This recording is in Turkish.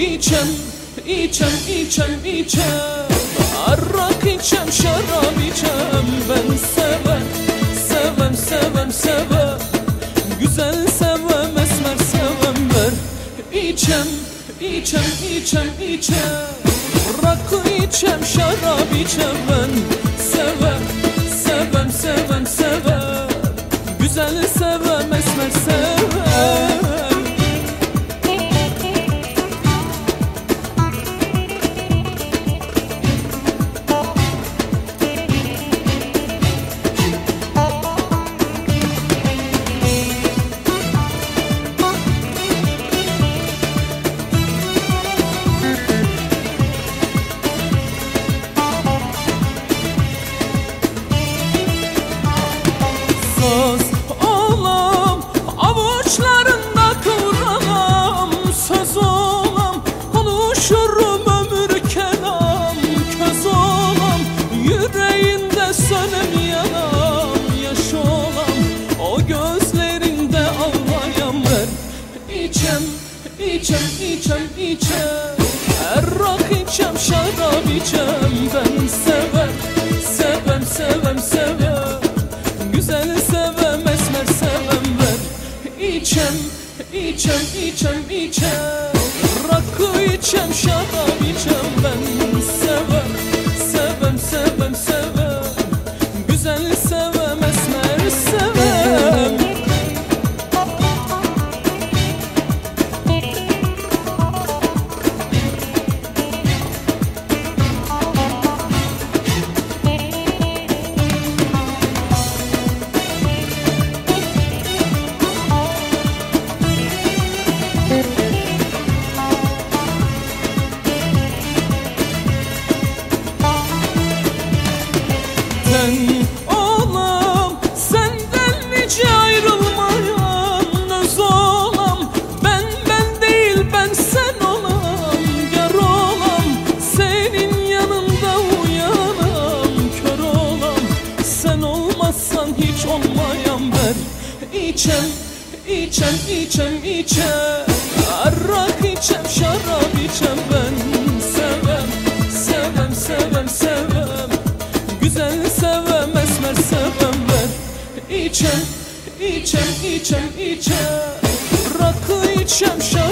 İçem, içem, içem, içem. Arrak içem, şarap içem. Ben seven, seven, seven, seven. Güzel sevem, esmer sevem ver. İçem, içem, içem, içem. Rakı içem, şarap içem. Ben seven, seven, seven, seven. Güzel sevem, esmer sevem. Söz olam, avuçlarında kıvrılam. Söz olam, konuşurum ömür kelam. Köz olam, yüreğinde sönem yanam. Yaş olam, o gözlerinde ağlayan ver. İçem, içem, içem, içem. Errak içem, şarap içem. Ben sever, sevem, sevem, sevem. Güzel sevem, esmer sevem ver. İçem, içem, içem, içem. Rakı içem, şarap içem. Ben sevem, sevem, sevem, sevem. Güzel sevem, esmer sevem. Ben olam, senden nice ayrılmayan. Öz olam, ben değil ben sen olam. Yar olam, senin yanında uyanam. Kör olam, sen olmazsan hiç olmayan ver. İçem, içem, içem, içem. Arrak içem, şarap içem. Ben sevem, sevem, sevem, sevem. Güzel sevem, esmer sevem ver. İçem, içem, içem, içem. Rakı içem, şarap